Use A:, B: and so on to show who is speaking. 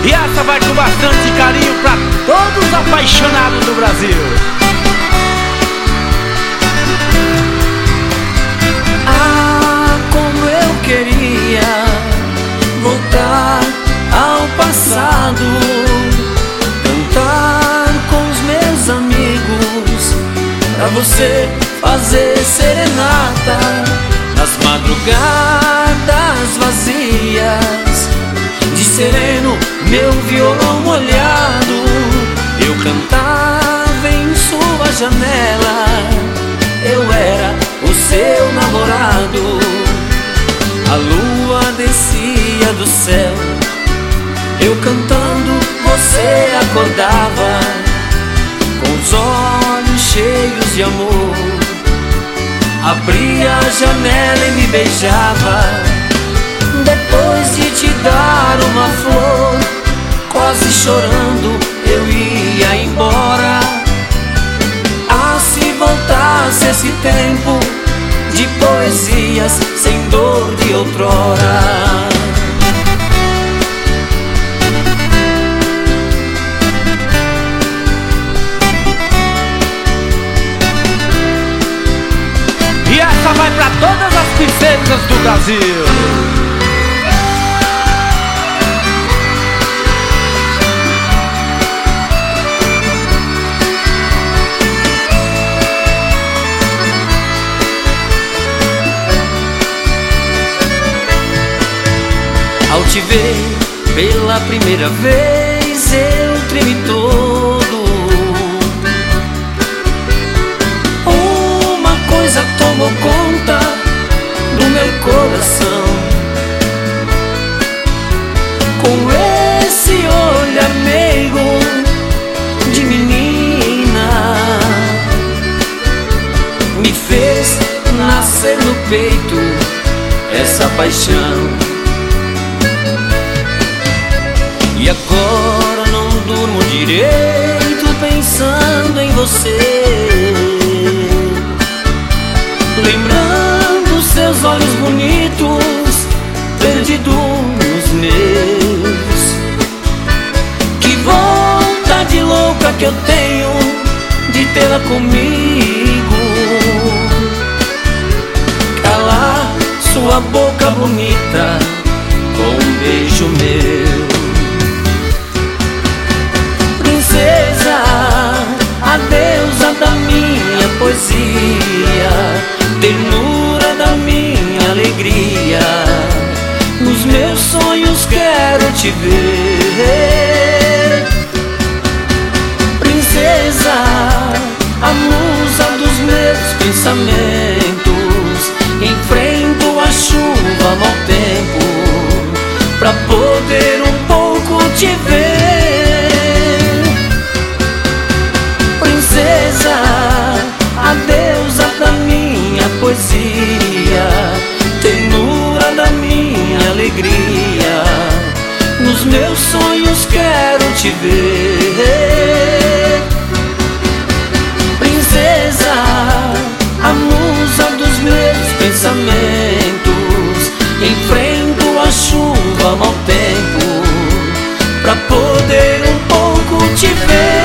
A: E essa vai com bastante carinho pra todos os apaixonados do Brasil.
B: Ah, como eu queria voltar ao passado, cantar com os meus amigos, pra você fazer serenata nas madrugadas vazias. De sereno, meu violão molhado, eu cantava em sua janela. Eu era o seu namorado. A lua descia do céu, eu cantando, você acordava com os olhos cheios de amor. Abria a janela e me beijava. Depois de te dar uma flor, quase chorando eu ia embora. Ah, se voltasse esse tempo de poesias sem dor de outrora.
A: E essa vai pra todas as princesas do Brasil.
B: Ao te ver pela primeira vez eu tremi todo. Uma coisa tomou conta do meu coração. Com esse olhar meigo de menina, me fez nascer no peito essa paixão. E agora não durmo direito pensando em você, lembrando seus olhos bonitos perdidos nos meus. Que vontade louca que eu tenho de tê-la comigo, calar sua boca bonita com um beijo meu. A deusa da minha poesia, ternura da minha alegria, nos meus sonhos quero te ver. Princesa, a musa dos meus pensamentos, enfrento a chuva, mau tempo, pra poder um pouco te ver. A deusa da minha poesia, ternura da minha alegria, nos meus sonhos quero te ver. Princesa, a musa dos meus pensamentos, enfrento a chuva, mau tempo, pra poder um pouco te ver.